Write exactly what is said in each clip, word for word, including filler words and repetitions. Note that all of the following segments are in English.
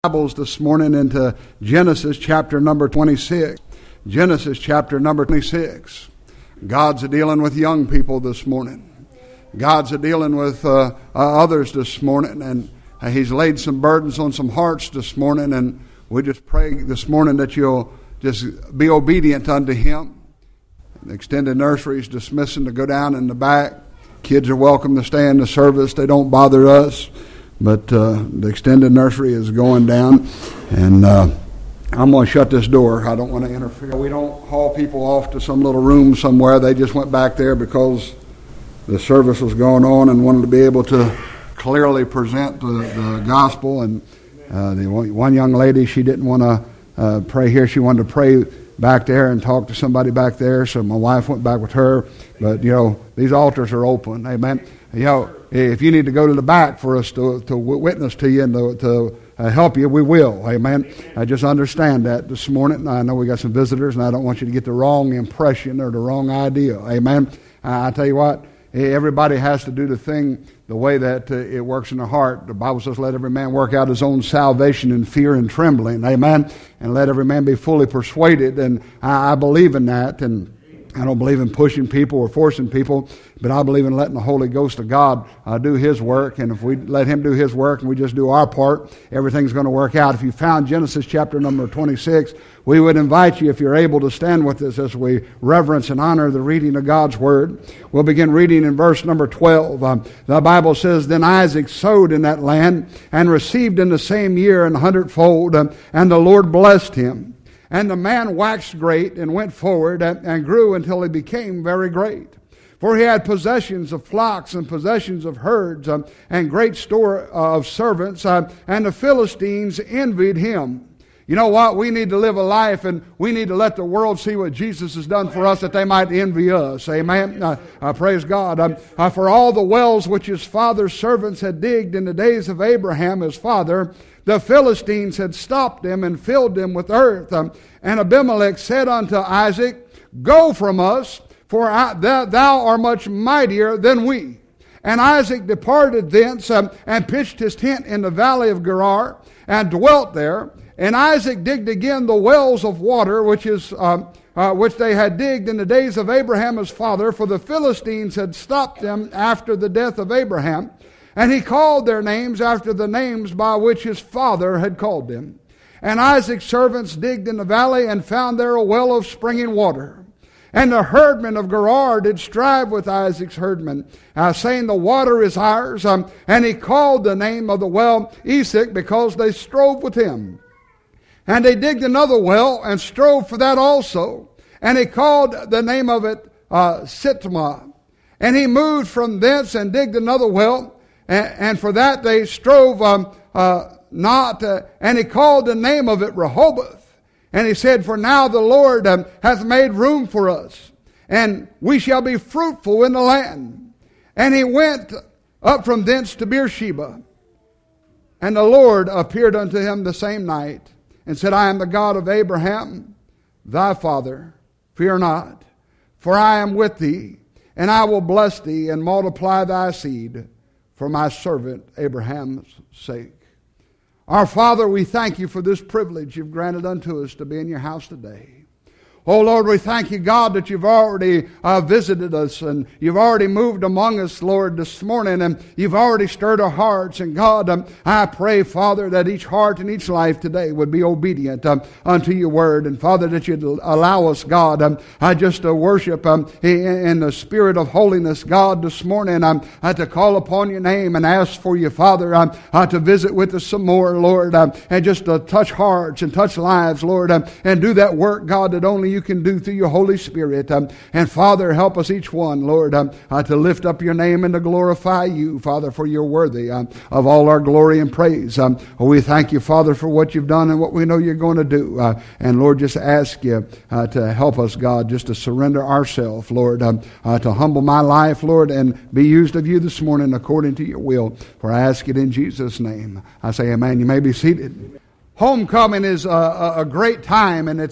Bibles this morning into Genesis chapter number twenty-six. Genesis chapter number twenty-six. God's dealing with young people this morning. God's dealing with uh, uh, others this morning, and uh, He's laid some burdens on some hearts this morning, and we just pray this morning that you'll just be obedient unto Him. The extended nursery is dismissing to go down in the back. Kids are welcome to stay in the service. They don't bother us. But uh, the extended nursery is going down, and uh, I'm going to shut this door. I don't want to interfere. We don't haul people off to some little room somewhere. They just went back there because the service was going on and wanted to be able to clearly present the, the gospel. And uh, the one young lady, she didn't want to uh, pray here. She wanted to pray back there and talk to somebody back there. So my wife went back with her. But, you know, these altars are open. Amen. You know, if you need to go to the back for us to, to witness to you and to, to uh, help you, we will. Amen. I just understand that this morning. I know we got some visitors, and I don't want you to get the wrong impression or the wrong idea. Amen. Uh, I tell you what, everybody has to do the thing the way that uh, it works in the heart. The Bible says, let every man work out his own salvation in fear and trembling. Amen. And let every man be fully persuaded. And I, I believe in that. And I don't believe in pushing people or forcing people, but I believe in letting the Holy Ghost of God uh, do His work. And if we let Him do His work and we just do our part, everything's going to work out. If you found Genesis chapter number twenty-six, we would invite you, if you're able to stand with us as we reverence and honor the reading of God's Word. We'll begin reading in verse number twelve. Um, the Bible says, Then Isaac sowed in that land and received in the same year an hundredfold, um, and the Lord blessed him. And the man waxed great and went forward and, and grew until he became very great. For he had possessions of flocks and possessions of herds um, and great store uh, of servants, uh, and the Philistines envied him. You know what? We need to live a life, and we need to let the world see what Jesus has done for us, that they might envy us. Amen. Uh, uh, praise God. Um, uh, for all the wells which his father's servants had digged in the days of Abraham his father, the Philistines had stopped them and filled them with earth. Um, and Abimelech said unto Isaac, Go from us, for I, thou, thou art much mightier than we. And Isaac departed thence um, and pitched his tent in the valley of Gerar and dwelt there. And Isaac digged again the wells of water which is um, uh, which they had digged in the days of Abraham his father, for the Philistines had stopped them after the death of Abraham. And he called their names after the names by which his father had called them. And Isaac's servants digged in the valley and found there a well of springing water. And the herdmen of Gerar did strive with Isaac's herdmen, uh, saying, The water is ours. Um, and he called the name of the well Esek, because they strove with him. And they digged another well and strove for that also. And he called the name of it uh, Sitmah. And he moved from thence and digged another well. And for that they strove um, uh, not, uh, and he called the name of it Rehoboth. And he said, For now the Lord um, hath made room for us, and we shall be fruitful in the land. And he went up from thence to Beersheba. And the Lord appeared unto him the same night, and said, I am the God of Abraham, thy father. Fear not, for I am with thee, and I will bless thee and multiply thy seed, for my servant Abraham's sake. Our Father, we thank you for this privilege you've granted unto us to be in your house today. Oh Lord, we thank you, God, that you've already uh, visited us, and you've already moved among us, Lord, this morning, and you've already stirred our hearts. And God, um, I pray, Father, that each heart and each life today would be obedient um, unto your word. And Father, that you'd allow us, God, um, I just uh, worship um, in, in the spirit of holiness, God, this morning, um, uh, to call upon your name and ask for you, Father, um, uh, to visit with us some more, Lord, um, and just to touch hearts and touch lives, Lord, um, and do that work, God, that only you can do through your Holy Spirit. Um, and Father, help us each one, Lord, um, uh, to lift up your name and to glorify you, Father, for you're worthy um, of all our glory and praise. Um, we thank you, Father, for what you've done and what we know you're going to do. Uh, and Lord, just ask you uh, to help us, God, just to surrender ourselves, Lord, um, uh, to humble my life, Lord, and be used of you this morning according to your will. For I ask it in Jesus' name. I say amen. You may be seated. Homecoming is a, a great time, and it's a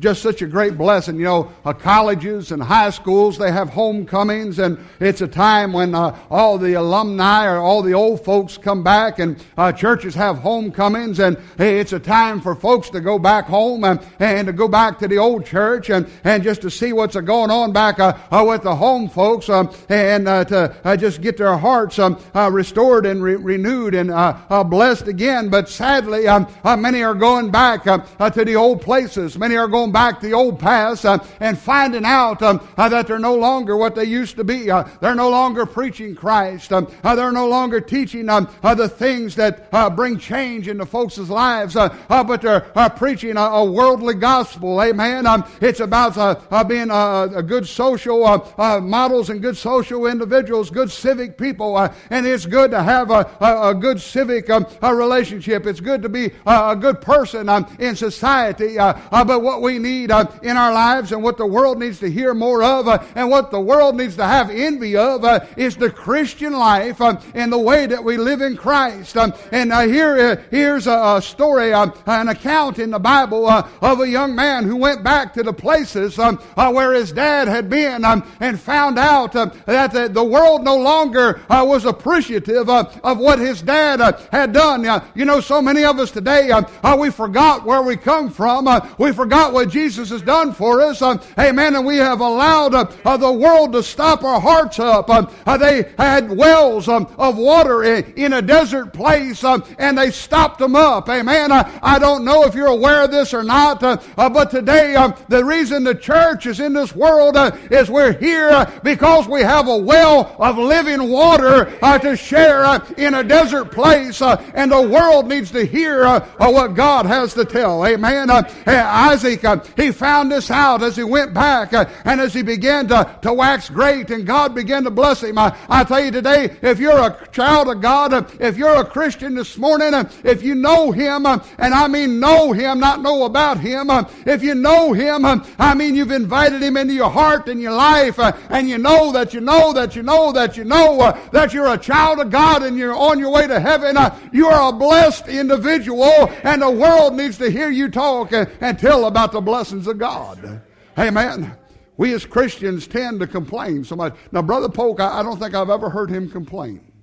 just such a great blessing. You know, uh, colleges and high schools, they have homecomings, and it's a time when uh, all the alumni or all the old folks come back, and uh, churches have homecomings, and hey, it's a time for folks to go back home and, and to go back to the old church and, and just to see what's uh, going on back uh, uh, with the home folks, um, and uh, to uh, just get their hearts um, uh, restored and re- renewed and uh, uh, blessed again. But sadly, um, uh, many are going back uh, uh, to the old places. Many are going back to the old past uh, and finding out um, uh, that they're no longer what they used to be. Uh, they're no longer preaching Christ. Um, uh, they're no longer teaching um, uh, the things that uh, bring change into folks' lives, uh, uh, but they're uh, preaching a, a worldly gospel. Amen. Um, it's about uh, uh, being uh, a good social uh, uh, models and good social individuals, good civic people, uh, and it's good to have a, a, a good civic um, a relationship. It's good to be uh, a good person um, in society, uh, uh, but what we need uh, in our lives and what the world needs to hear more of uh, and what the world needs to have envy of uh, is the Christian life um, and the way that we live in Christ. Um, and uh, here, uh, here's a, a story, uh, an account in the Bible uh, of a young man who went back to the places um, uh, where his dad had been um, and found out uh, that the, the world no longer uh, was appreciative uh, of what his dad uh, had done. Uh, you know, so many of us today, uh, uh, we forgot where we come from. Uh, we forgot what Jesus has done for us. Uh, amen. And we have allowed uh, uh, the world to stop our hearts up. Uh, uh, they had wells um, of water in, in a desert place, um, and they stopped them up. Amen. Uh, I don't know if you're aware of this or not, uh, uh, but today um, the reason the church is in this world uh, is we're here uh, because we have a well of living water uh, to share uh, in a desert place, uh, and the world needs to hear uh, uh, what God has to tell. Amen. Uh, Isaac, uh, he found this out as he went back, uh, and as he began to, to wax great, and God began to bless him. Uh, I tell you today, if you're a child of God, uh, if you're a Christian this morning, uh, if you know Him, uh, and I mean know Him, not know about Him, uh, if you know Him, uh, I mean you've invited Him into your heart and your life, uh, and you know that you know that you know that you know uh, that you're a child of God and you're on your way to heaven, uh, you are a blessed individual, and the world needs to hear you talk and, and tell about the blessings of God. Amen. We as Christians tend to complain so much. Now, Brother Polk, I, I don't think I've ever heard him complain.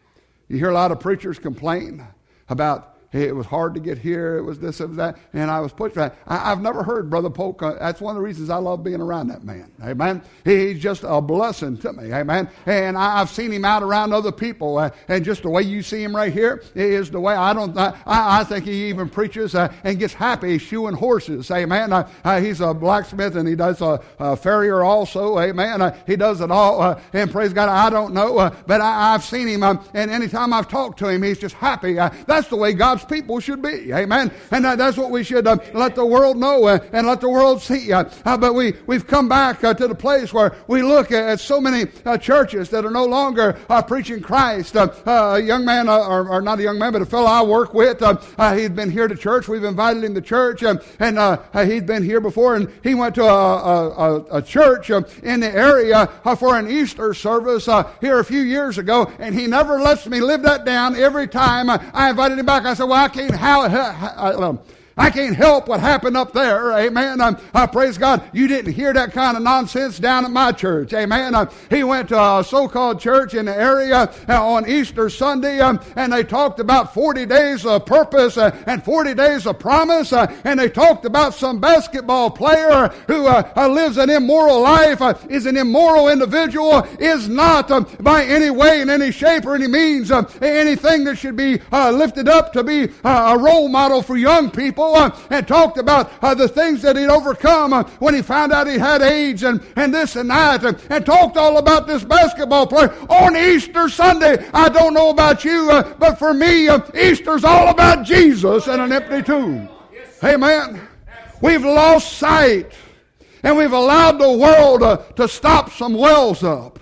You hear a lot of preachers complain about, hey, it was hard to get here, it was this, it was that, and I was pushed back. I, I've never heard Brother Polk. Uh, that's one of the reasons I love being around that man. Amen. He's just a blessing to me. Amen. And I, I've seen him out around other people, uh, and just the way you see him right here is the way I don't. I, I think he even preaches uh, and gets happy shoeing horses. Amen. Uh, uh, he's a blacksmith and he does a, a farrier also. Amen. Uh, he does it all. Uh, and praise God, I don't know, uh, but I, I've seen him, uh, and anytime I've talked to him, he's just happy. Uh, that's the way God people should be. Amen. And uh, that's what we should uh, let the world know uh, and let the world see. Uh, uh, but we, we've come back uh, to the place where we look at, at so many uh, churches that are no longer uh, preaching Christ. Uh, uh, a young man, uh, or, or not a young man, but a fellow I work with, uh, uh, he'd been here to church. We've invited him to church, uh, and uh, uh, he'd been here before, and he went to a, a, a church uh, in the area uh, for an Easter service uh, here a few years ago, and he never lets me live that down. Every time uh, I invited him back, I said, well, I can't how, how, how I can't help what happened up there. Amen. Um, uh, praise God. You didn't hear that kind of nonsense down at my church. Amen. Uh, he went to a so-called church in the area uh, on Easter Sunday, um, and they talked about forty days of purpose uh, and forty days of promise, uh, and they talked about some basketball player who uh, uh, lives an immoral life, uh, is an immoral individual, is not um, by any way, in any shape or any means, uh, anything that should be uh, lifted up to be uh, a role model for young people. Uh, and talked about uh, the things that he'd overcome uh, when he found out he had AIDS and, and this and that, and, and talked all about this basketball player on Easter Sunday. I don't know about you, uh, but for me, uh, Easter's all about Jesus and an empty tomb. Amen. We've lost sight, and we've allowed the world uh, to stop some wells up.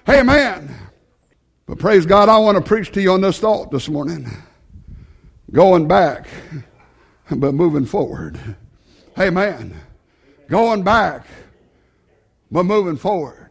Amen. But praise God, I want to preach to you on this thought this morning. Going back, but moving forward. Amen. Going back, but moving forward.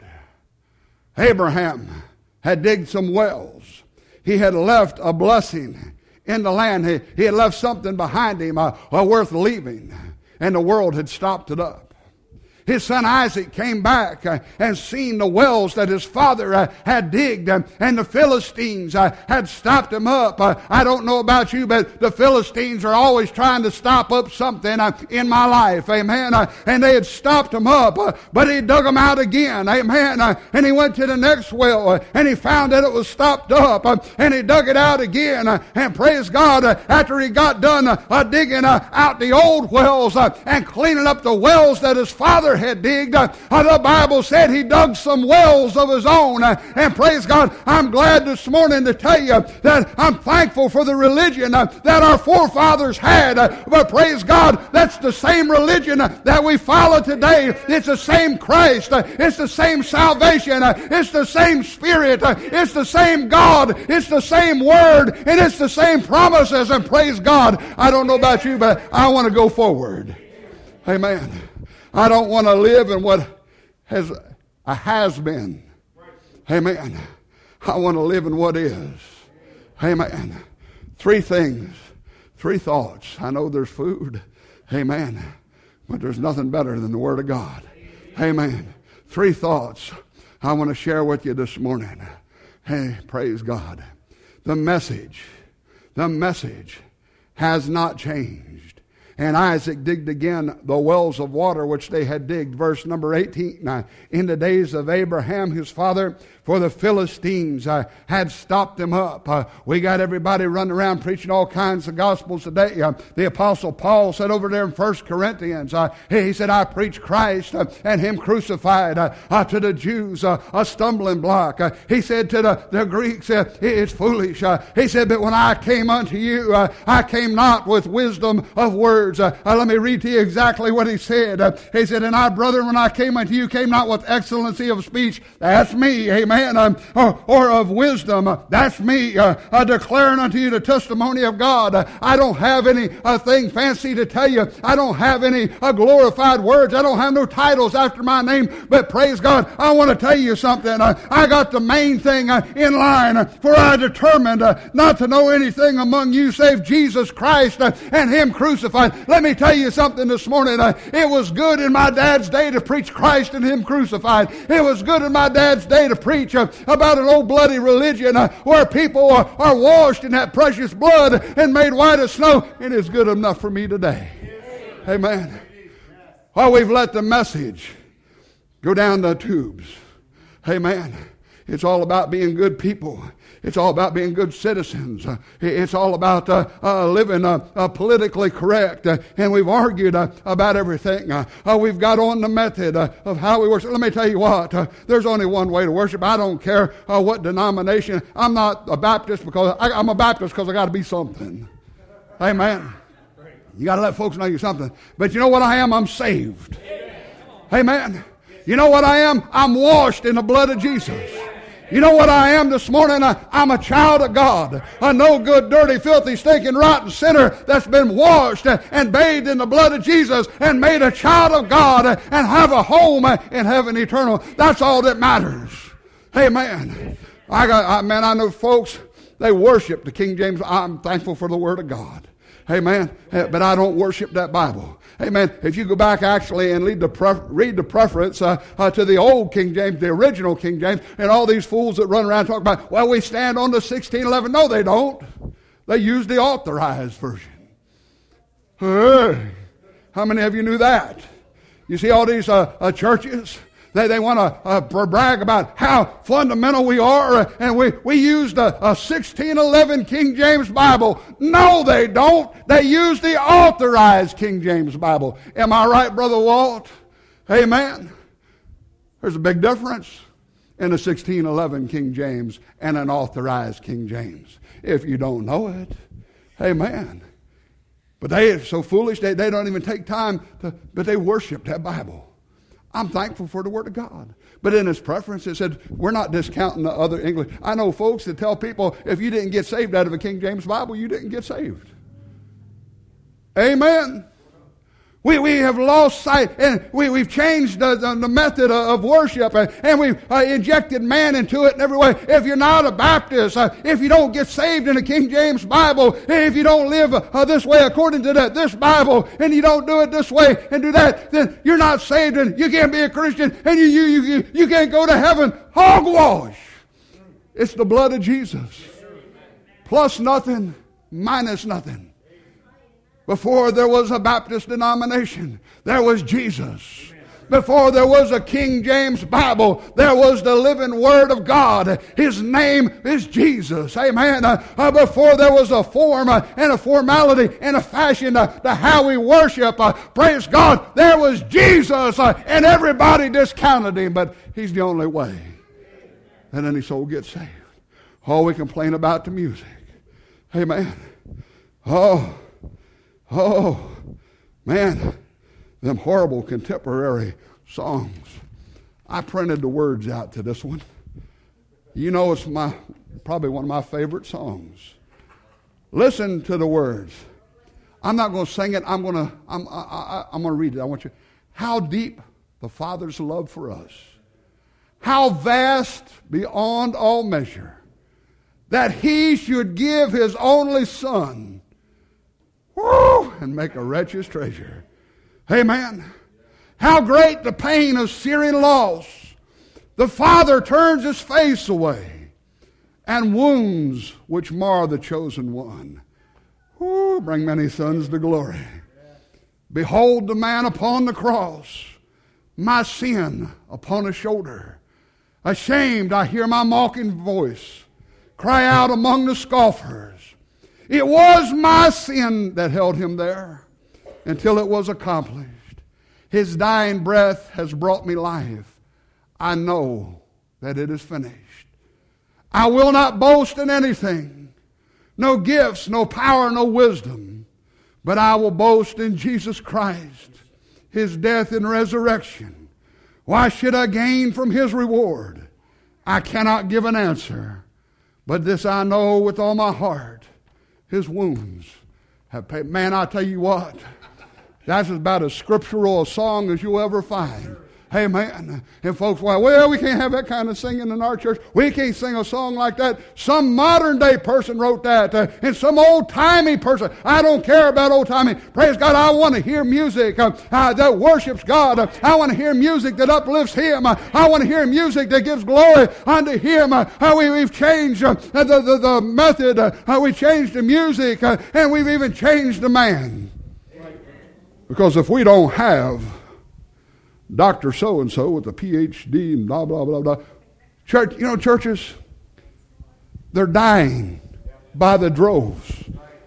Abraham had digged some wells. He had left a blessing in the land. He, he had left something behind him uh, uh, worth leaving. and the world had stopped it up. His son Isaac came back uh, and seen the wells that his father uh, had digged, uh, and the Philistines uh, had stopped them up. Uh, I don't know about you, but the Philistines are always trying to stop up something uh, in my life. Amen. Uh, and they had stopped them up, uh, but he dug them out again. Amen. Uh, and he went to the next well, uh, and he found that it was stopped up, uh, and he dug it out again. Uh, and praise God, uh, after he got done uh, uh, digging uh, out the old wells uh, and cleaning up the wells that his father had digged, uh, the Bible said he dug some wells of his own. Uh, and praise God, I'm glad this morning to tell you that I'm thankful for the religion uh, that our forefathers had. Uh, but praise God, that's the same religion uh, that we follow today. It's the same Christ. Uh, it's the same salvation. Uh, it's the same Spirit. Uh, it's the same God. It's the same Word. And it's the same promises. And praise God, I don't know about you, but I want to go forward. Amen. I don't want to live in what has a has been. Amen. I want to live in what is. Amen. Three things, three thoughts. I know there's food. Amen. But there's nothing better than the Word of God. Amen. Three thoughts I want to share with you this morning. Hey, praise God. The message, the message has not changed. And Isaac digged again the wells of water which they had digged. Verse number eighteen. Now, in the days of Abraham his father, for the Philistines uh, had stopped them up. Uh, we got everybody running around preaching all kinds of gospels today. Uh, the Apostle Paul said over there in First Corinthians, uh, he said, I preach Christ uh, and Him crucified. Uh, uh, to the Jews, uh, a stumbling block. Uh, he said to the, the Greeks, uh, it's foolish. Uh, he said, but when I came unto you, uh, I came not with wisdom of words. Uh, uh, let me read to you exactly what he said. Uh, he said, and I, brethren, when I came unto you, came not with excellency of speech. That's me, amen. Um, or, or of wisdom. Uh, that's me uh, uh, declaring unto you the testimony of God. Uh, I don't have any uh, thing fancy to tell you. I don't have any uh, glorified words. I don't have no titles after my name. But praise God, I want to tell you something. Uh, I got the main thing uh, in line. Uh, for I determined uh, not to know anything among you save Jesus Christ uh, and Him crucified. Let me tell you something this morning. Uh, it was good in my dad's day to preach Christ and Him crucified. It was good in my dad's day to preach uh, about an old bloody religion uh, where people uh, are washed in that precious blood and made white as snow. It is good enough for me today. Amen. Well, we've let the message go down the tubes. Amen. It's all about being good people. It's all about being good citizens. Uh, it's all about uh, uh, living uh, uh, politically correct. Uh, and we've argued uh, about everything. Uh, uh, we've got on the method uh, of how we worship. Let me tell you what. Uh, there's only one way to worship. I don't care uh, what denomination. I'm not a Baptist because I, I'm a Baptist because I got to be something. Amen. You got to let folks know you're something. But you know what I am? I'm saved. Amen. You know what I am? I'm washed in the blood of Jesus. You know what I am this morning? I, I'm a child of God. A no good, dirty, filthy, stinking, rotten sinner that's been washed and bathed in the blood of Jesus and made a child of God and have a home in heaven eternal. That's all that matters. Amen. I got, I, man, I know folks, they worship the King James. I'm thankful for the Word of God. Amen. But I don't worship that Bible. Amen. If you go back actually and read the, pref- read the preference uh, uh, to the old King James, the original King James, and all these fools that run around talking about, well, we stand on the sixteen eleven. No, they don't. They use the authorized version. Hey, how many of you knew that? You see all these uh, uh, churches? They, they want to uh, brag about how fundamental we are, uh, and we, we used a, a sixteen eleven King James Bible. No, they don't. They use the authorized King James Bible. Am I right, Brother Walt? Amen. There's a big difference in a sixteen eleven King James and an authorized King James, if you don't know it. Amen. But they are so foolish, they, they don't even take time to, but they worship that Bible. I'm thankful for the Word of God. But in His preference, it said, we're not discounting the other English. I know folks that tell people, if you didn't get saved out of a King James Bible, you didn't get saved. Amen. We, we have lost sight, and we, we've changed the, the, the method of worship, and, and we've uh, injected man into it in every way. If you're not a Baptist, uh, if you don't get saved in the King James Bible, if you don't live uh, this way according to the, this Bible, and you don't do it this way and do that, then you're not saved, and you can't be a Christian, and you, you, you, you, you can't go to heaven. Hogwash. It's the blood of Jesus. Plus nothing, minus nothing. Before there was a Baptist denomination, there was Jesus. Before there was a King James Bible, there was the living Word of God. His name is Jesus. Amen. Uh, uh, before there was a form uh, and a formality and a fashion uh, to how we worship, uh, praise God, there was Jesus, uh, and everybody discounted him, but he's the only way that any soul gets saved. Oh, we complain about the music. Amen. Oh. Oh, man, them horrible contemporary songs. I printed the words out to this one. You know, it's my probably one of my favorite songs. Listen to the words. I'm not going to sing it. I'm going to I'm I, I, I'm going to read it. I want you. How deep the Father's love for us. How vast beyond all measure that He should give His only Son. Woo, and make a wretch's treasure. Amen. How great the pain of searing loss. The Father turns His face away, and wounds which mar the chosen one. Woo, bring many sons to glory. Behold the man upon the cross, my sin upon his shoulder. Ashamed, I hear my mocking voice cry out among the scoffers. It was my sin that held him there until it was accomplished. His dying breath has brought me life. I know that it is finished. I will not boast in anything, no gifts, no power, no wisdom, but I will boast in Jesus Christ, His death and resurrection. Why should I gain from His reward? I cannot give an answer, but this I know with all my heart. His wounds have paid. Man, I tell you what, that's about as scriptural a song as you'll ever find. Amen. And folks, well, well, we can't have that kind of singing in our church. We can't sing a song like that. Some modern day person wrote that, uh, and some old timey person. I don't care about old timey. Praise God, I want to hear music uh, uh, that worships God. Uh, I want to hear music that uplifts Him. Uh, I want to hear music that gives glory unto Him. Uh, uh, we, we've changed uh, the, the, the method. Uh, uh, we changed the music, uh, and we've even changed the man. Because if we don't have Doctor So-and-so with a P H D and blah, blah, blah, blah. Church, you know, churches, they're dying by the droves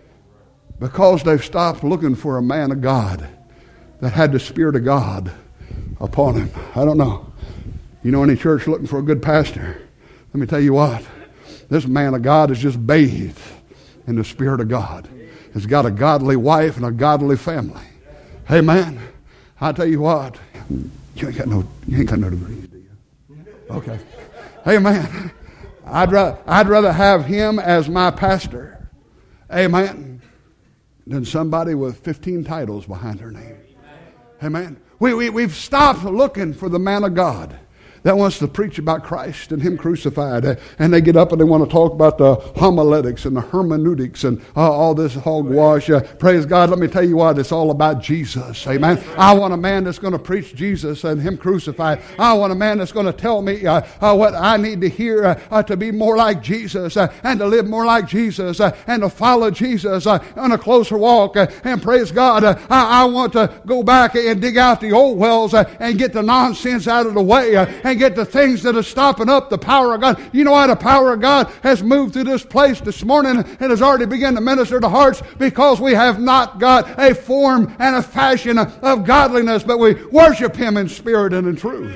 because they've stopped looking for a man of God that had the Spirit of God upon him. I don't know. You know any church looking for a good pastor? Let me tell you what. This man of God is just bathed in the Spirit of God. He's got a godly wife and a godly family. Amen. I tell you what, you ain't got no, you ain't got no degrees, do you? Okay. Amen. I'd rather, I'd rather have him as my pastor, amen, than somebody with fifteen titles behind her name. Amen. We, we, we've stopped looking for the man of God that wants to preach about Christ and Him crucified. Uh, and they get up and they want to talk about the homiletics and the hermeneutics and uh, all this hogwash. Uh, praise God. Let me tell you what, it's all about Jesus. Amen. I want a man that's going to preach Jesus and Him crucified. I want a man that's going to tell me uh, uh, what I need to hear uh, uh, to be more like Jesus uh, and to live more like Jesus uh, and to follow Jesus uh, on a closer walk. Uh, and praise God, uh, I, I want to go back and dig out the old wells uh, and get the nonsense out of the way. Uh, and get the things that are stopping up the power of God. You know why the power of God has moved through this place this morning and has already begun to minister to hearts? Because we have not got a form and a fashion of godliness, but we worship Him in spirit and in truth.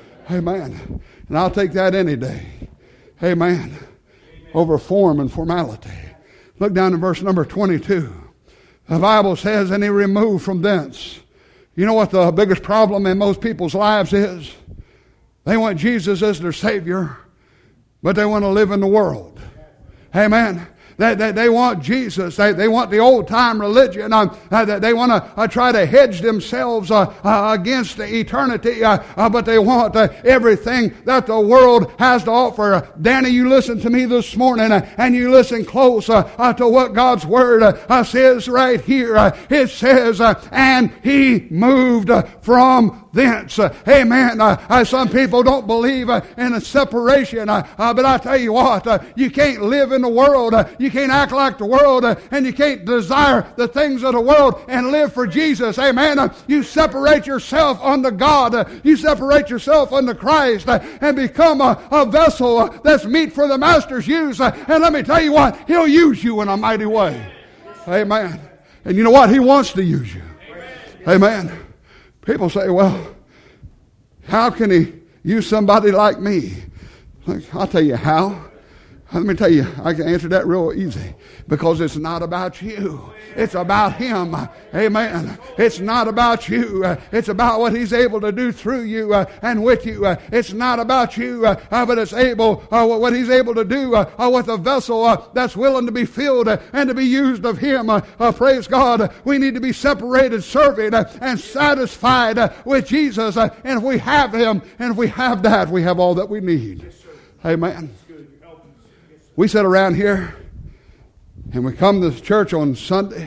Amen. And I'll take that any day. Amen. Over form and formality. Look down in verse number twenty-two. The Bible says, and He removed from thence. You know what the biggest problem in most people's lives is? They want Jesus as their Savior, but they want to live in the world. Amen. They, they, they want Jesus. They, they want the old-time religion. Uh, uh, they want to uh, try to hedge themselves uh, uh, against eternity, uh, uh, but they want uh, everything that the world has to offer. Uh, Danny, you listen to me this morning, uh, and you listen close uh, uh, to what God's Word uh, uh, says right here. Uh, it says, uh, and He moved uh, from thence. Uh, amen. Uh, uh, some people don't believe uh, in a separation, uh, uh, but I tell you what, uh, you can't live in the world, uh, you can't act like the world, uh, and you can't desire the things of the world and live for Jesus. Amen. Uh, you separate yourself unto God, uh, you separate yourself unto Christ, uh, and become a, a vessel uh, that's meet for the Master's use. Uh, and let me tell you what, He'll use you in a mighty way. Amen. And you know what? He wants to use you. Amen. People say, well, how can He use somebody like me? Look, I'll tell you how. Let me tell you, I can answer that real easy. Because it's not about you. It's about Him. Amen. It's not about you. It's about what He's able to do through you uh, and with you. Uh, it's not about you, uh, but it's able, uh, what He's able to do uh, with a vessel uh, that's willing to be filled uh, and to be used of Him. Uh, uh, praise God. We need to be separated, serving, uh, and satisfied uh, with Jesus. Uh, and if we have Him, and if we have that, we have all that we need. Amen. We sit around here and we come to church on Sunday.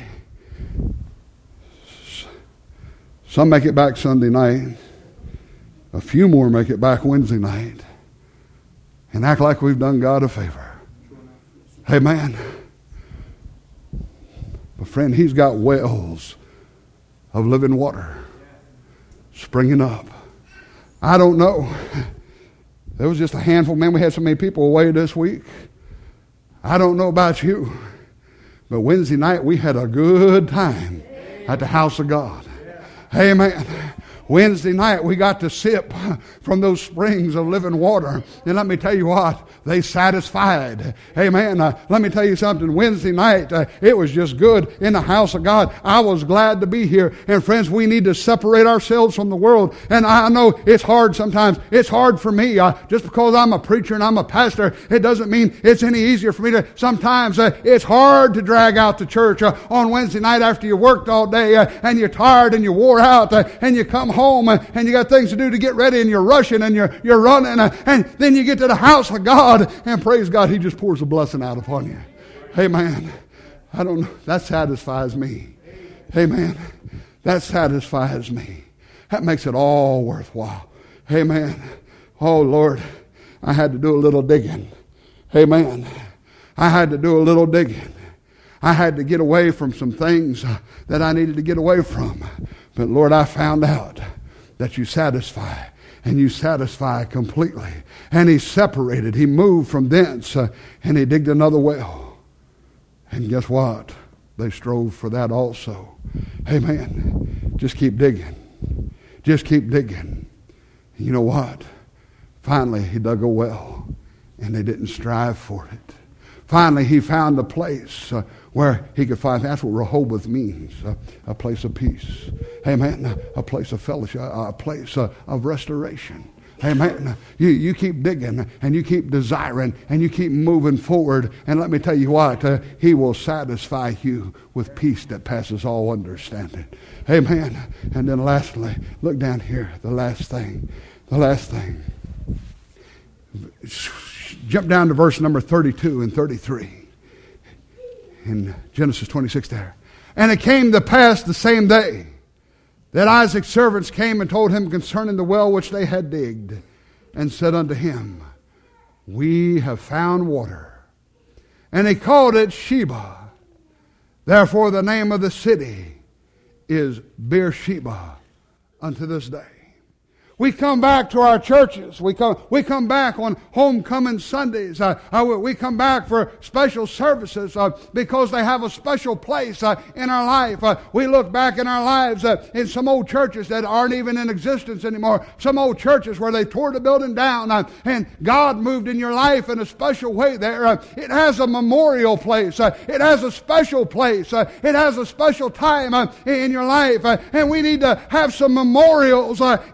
Some make it back Sunday night. A few more make it back Wednesday night. And act like we've done God a favor. Amen. But friend, He's got wells of living water springing up. I don't know. There was just a handful. Man, we had so many people away this week. I don't know about you, but Wednesday night we had a good time at the house of God. Amen. Wednesday night we got to sip from those springs of living water. And let me tell you what, they satisfied. Amen. Uh, let me tell you something. Wednesday night, uh, it was just good in the house of God. I was glad to be here. And friends, we need to separate ourselves from the world. And I know it's hard sometimes. It's hard for me. Uh, just because I'm a preacher and I'm a pastor, it doesn't mean it's any easier for me to. Sometimes uh, it's hard to drag out to church uh, on Wednesday night after you worked all day uh, and you're tired and you're wore out uh, and you come home uh, and you got things to do to get ready and you're rushing and you're, you're running uh, and then you get to the house of God and praise God, He just pours a blessing out upon you. Amen. I don't know. That satisfies me. Amen. That satisfies me. That makes it all worthwhile. Amen. Oh, Lord, I had to do a little digging. Amen. I had to do a little digging. I had to get away from some things uh, that I needed to get away from. But, Lord, I found out that you satisfy. And you satisfy completely. And He separated. He moved from thence. Uh, and He digged another well. And guess what? They strove for that also. Amen. Just keep digging. Just keep digging. You know what? Finally, he dug a well. And they didn't strive for it. Finally, he found a place uh, where he could find. That's what Rehoboth means, uh, a place of peace. Amen. A place of fellowship, a place uh, of restoration. Amen. You, you keep digging and you keep desiring and you keep moving forward. And let me tell you what, uh, He will satisfy you with peace that passes all understanding. Amen. And then lastly, look down here, the last thing. The last thing. Jump down to verse number thirty-two and thirty-three in Genesis twenty-six there. And it came to pass the same day that Isaac's servants came and told him concerning the well which they had digged, and said unto him, We have found water. And he called it Sheba. Therefore the name of the city is Beersheba unto this day. We come back to our churches. We come, we come back on homecoming Sundays. Uh, uh, we come back for special services uh, because they have a special place uh, in our life. Uh, we look back in our lives uh, in some old churches that aren't even in existence anymore. Some old churches where they tore the building down uh, and God moved in your life in a special way there. Uh, it has a memorial place. Uh, it has a special place. Uh, it has a special time uh, in your life. Uh, and we need to have some memorials uh, in our life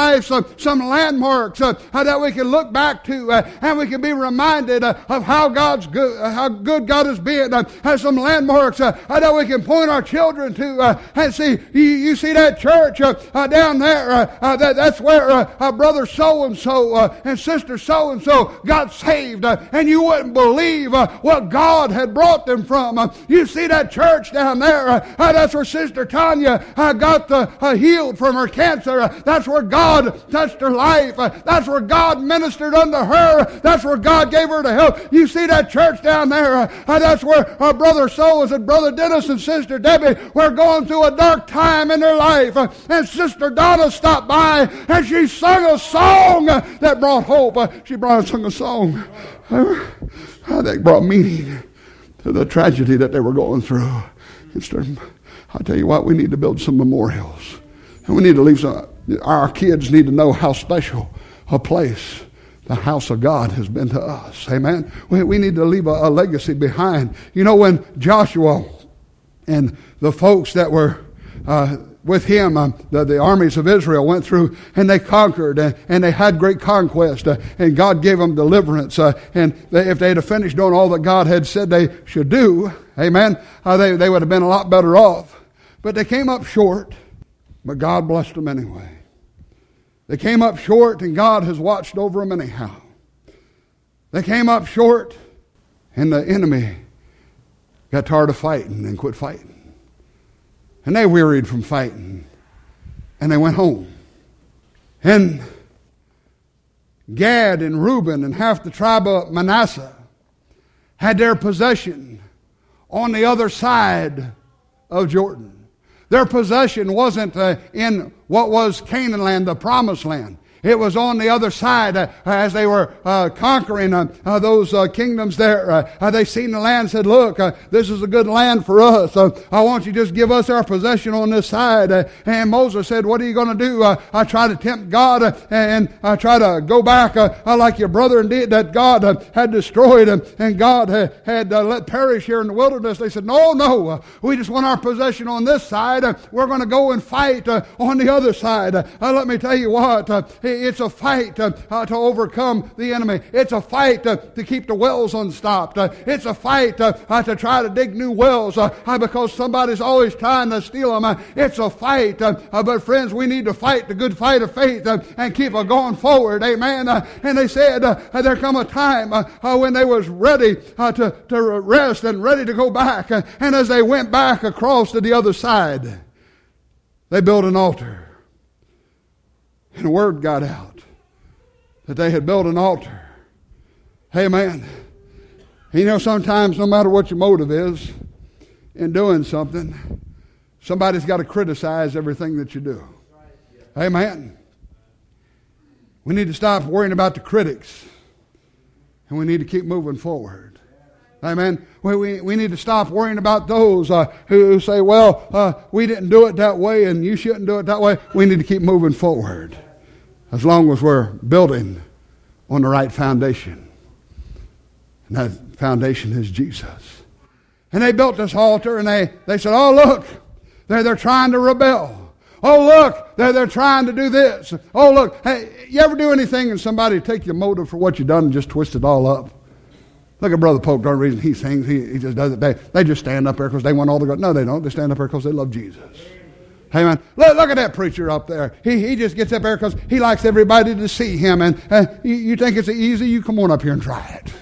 life some, some landmarks uh, that we can look back to uh, and we can be reminded uh, of how God's good, uh, how good God has been. Uh, has some landmarks uh, that we can point our children to uh, and see. You, you see that church uh, uh, down there? Uh, uh, that, that's where uh, uh, brother so and so and sister so and so got saved, uh, and you wouldn't believe uh, what God had brought them from. Uh, you see that church down there? Uh, uh, that's where Sister Tanya uh, got uh, uh, healed from her cancer. Uh, that's where God touched her life. Uh, that's where God ministered unto her. That's where God gave her the help. You see that church down there? Uh, uh, that's where uh, brother so and brother Dennis and sister Debbie were going through a dark time in their life. Uh, and Sister Donna stopped by and she sung a song uh, that brought hope. Uh, she brought and sung a song uh, that brought meaning to the tragedy that they were going through. Instead, I'll tell you what, we need to build some memorials. And we need to leave some, our kids need to know how special a place the house of God has been to us. Amen. We, we need to leave a, a legacy behind. You know, when Joshua and the folks that were uh, with him, um, the, the armies of Israel went through and they conquered uh, and they had great conquest uh, and God gave them deliverance. Uh, and they, if they had finished doing all that God had said they should do, amen, uh, they, they would have been a lot better off. But they came up short, but God blessed them anyway. They came up short and God has watched over them anyhow. They came up short and the enemy got tired of fighting and quit fighting. And they wearied from fighting and they went home. And Gad and Reuben and half the tribe of Manasseh had their possession on the other side of Jordan. Their possession wasn't uh, in what was Canaan land, the promised land. It was on the other side uh, as they were uh, conquering uh, uh, those uh, kingdoms there. Uh, uh, they seen the land and said, look, uh, this is a good land for us. Uh, I want you to just give us our possession on this side. Uh, and Moses said, what are you going to do? Uh, I try to tempt God uh, and I try to go back uh, uh, like your brother did that God uh, had destroyed uh, and God uh, had uh, let perish here in the wilderness. They said, no, no, uh, we just want our possession on this side. Uh, we're going to go and fight uh, on the other side. Uh, uh, let me tell you what, uh, it's a fight uh, uh, to overcome the enemy. It's a fight uh, to keep the wells unstopped. Uh, it's a fight uh, uh, to try to dig new wells uh, uh, because somebody's always trying to steal them. Uh, it's a fight. Uh, uh, but friends, we need to fight the good fight of faith uh, and keep uh, going forward. Amen. Uh, and they said uh, uh, there come a time uh, uh, when they was ready uh, to, to rest and ready to go back. Uh, and as they went back across to the other side, they built an altar. And the word got out that they had built an altar. Amen. You know, sometimes no matter what your motive is in doing something, somebody's got to criticize everything that you do. Amen. We need to stop worrying about the critics. And we need to keep moving forward. Amen. We, we, we need to stop worrying about those uh, who say, well, uh, we didn't do it that way and you shouldn't do it that way. We need to keep moving forward. As long as we're building on the right foundation. And that foundation is Jesus. And they built this altar and they, they said, oh, look, they're, they're trying to rebel. Oh, look, they're, they're trying to do this. Oh, look, hey, you ever do anything and somebody take your motive for what you've done and just twist it all up? Look at Brother Pope, the only reason he sings, he, he just does it. They, they just stand up there because they want all the God. No, they don't. They stand up there because they love Jesus. Amen. Look, look at that preacher up there. He he just gets up there because he likes everybody to see him. And uh, you, you think it's easy? You come on up here and try it.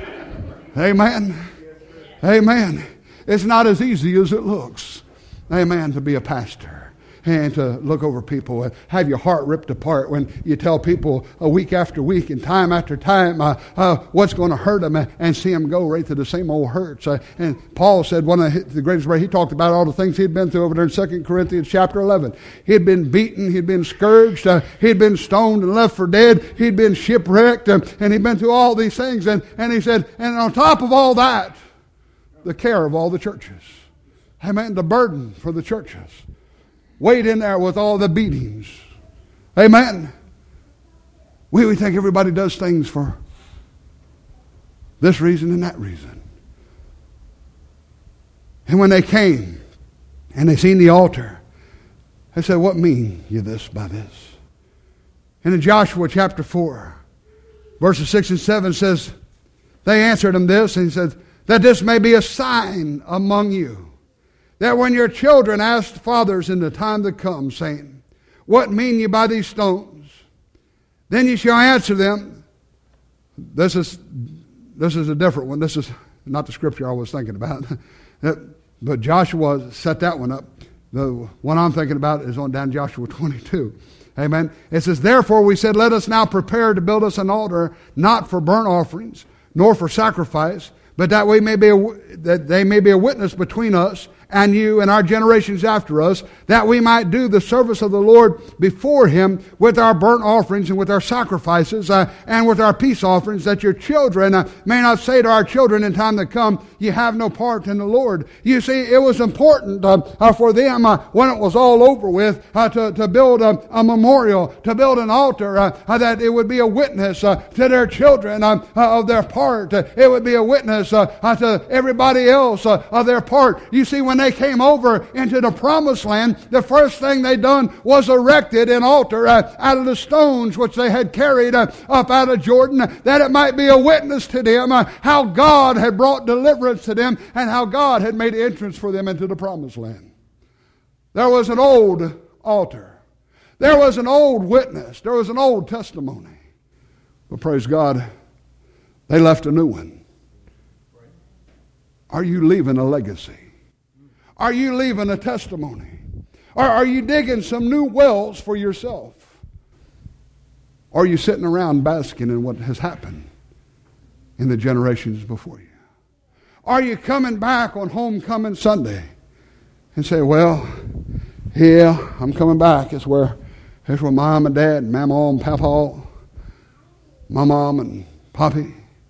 Amen. Amen. It's not as easy as it looks. Amen. To be a pastor and to look over people and have your heart ripped apart when you tell people a week after week and time after time uh, uh, what's going to hurt them and, and see them go right to the same old hurts. Uh, and Paul said one of the greatest, he talked about all the things he'd been through over there in Second Corinthians chapter eleven. He'd been beaten, he'd been scourged, uh, he'd been stoned and left for dead, he'd been shipwrecked, uh, and he'd been through all these things. And, and he said, and on top of all that, the care of all the churches. Amen. The burden for the churches. Wait in there with all the beatings. Amen. We, we think everybody does things for this reason and that reason. And when they came and they seen the altar, they said, what mean you this by this? And in Joshua chapter four, verses six and seven says, they answered him this, and he said, that this may be a sign among you, that when your children ask fathers in the time to come, saying, what mean you by these stones? Then you shall answer them. This is this is a different one. This is not the scripture I was thinking about. But Joshua set that one up. The one I'm thinking about is on down Joshua twenty-two. Amen. It says, therefore we said, let us now prepare to build us an altar, not for burnt offerings, nor for sacrifice, but that we may be a, that they may be a witness between us and you and our generations after us, that we might do the service of the Lord before Him with our burnt offerings and with our sacrifices uh, and with our peace offerings, that your children uh, may not say to our children in time to come, you have no part in the Lord. You see, it was important uh, uh, for them uh, when it was all over with uh, to, to build a, a memorial, to build an altar, uh, uh, that it would be a witness uh, to their children uh, uh, of their part. Uh, it would be a witness uh, uh, to everybody else uh, of their part. You see, when they came over into the promised land, the first thing they done was erected an altar uh, out of the stones which they had carried uh, up out of Jordan, that it might be a witness to them uh, how God had brought deliverance to them and how God had made entrance for them into the promised land. There was an old altar. There was an old witness. There was an old testimony. But praise God, they left a new one. Are you leaving a legacy? Are you leaving a testimony? Or are you digging some new wells for yourself? Or are you sitting around basking in what has happened in the generations before you? Are you coming back on Homecoming Sunday and say, well, yeah, I'm coming back. It's where, it's where Mom and Dad and Mama and Papa, my mom and Poppy,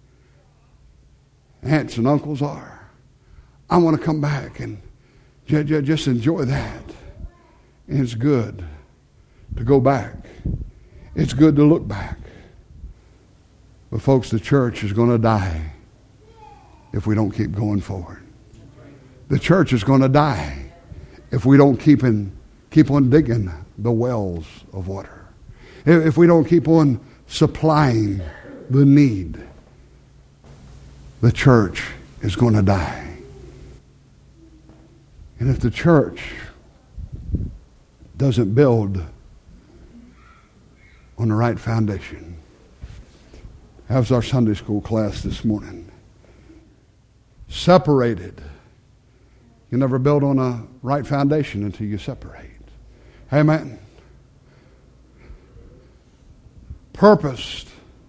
aunts and uncles are. I want to come back and just enjoy that. And it's good to go back. It's good to look back. But folks, the church is going to die if we don't keep going forward. The church is going to die if we don't keep in, keep on digging the wells of water. If we don't keep on supplying the need. The church is going to die. And if the church doesn't build on the right foundation, as our Sunday school class this morning, separated, you never build on a right foundation until you separate. Amen. Purposed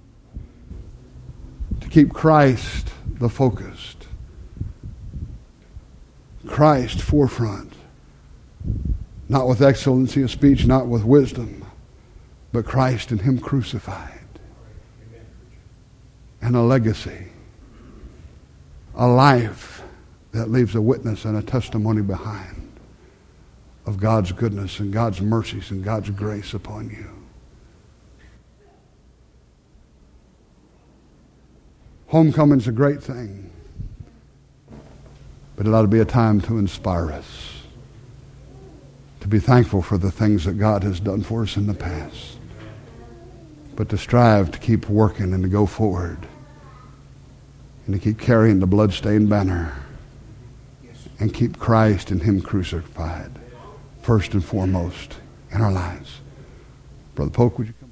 to keep Christ the focused. Christ forefront. Not with excellency of speech, not with wisdom, but Christ and Him crucified. And a legacy. A life that leaves a witness and a testimony behind of God's goodness and God's mercies and God's grace upon you. Homecoming's a great thing. But it ought to be a time to inspire us, to be thankful for the things that God has done for us in the past, but to strive to keep working and to go forward and to keep carrying the bloodstained banner and keep Christ and Him crucified first and foremost in our lives. Brother Polk, would you come?